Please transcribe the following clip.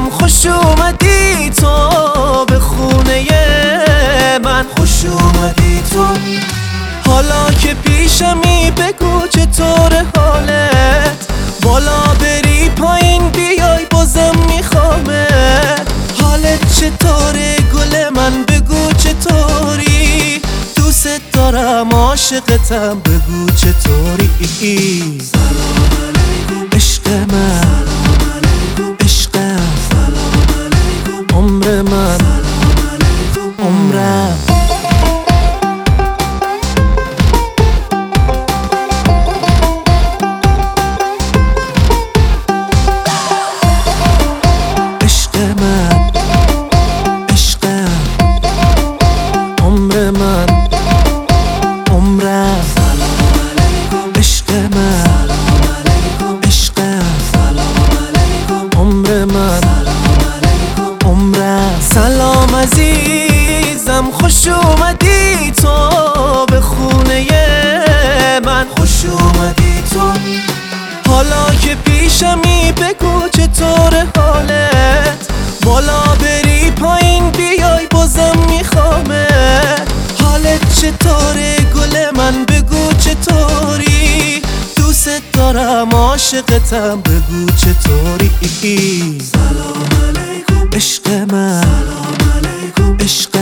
خوش اومدی تو به خونه من، خوش اومدی تو. حالا که پیشمی بگو چطور حالت، بالا بری پایین بیای بازم میخوامت. حالت چطوره گل من بگو چطوری، دوست دارم عاشقتم بگو چطوری. سلام علیکم عشق من، سلام علیکم عشقم، سلام علیکم عمر من، سلام علیکم عمرم. عشق من، عشقم، عمر من، عمرم. سلام علیکم عشق من، سلام علیکم عشقم، سلام علیکم عمر من، سلام علیکم عمرم. سلام عزیزم، خوش اومدی تو به خونه من، خوش اومدی تو. حالا که پیشمی بگو چطور حالت، بالا بری پایین بیای بازم میخوامت. حالت چطوره گل من بگو چطوری، دوست دارم عاشقتم بگو چطوری. سلام علیکم عشق من، سلام علیکم عشق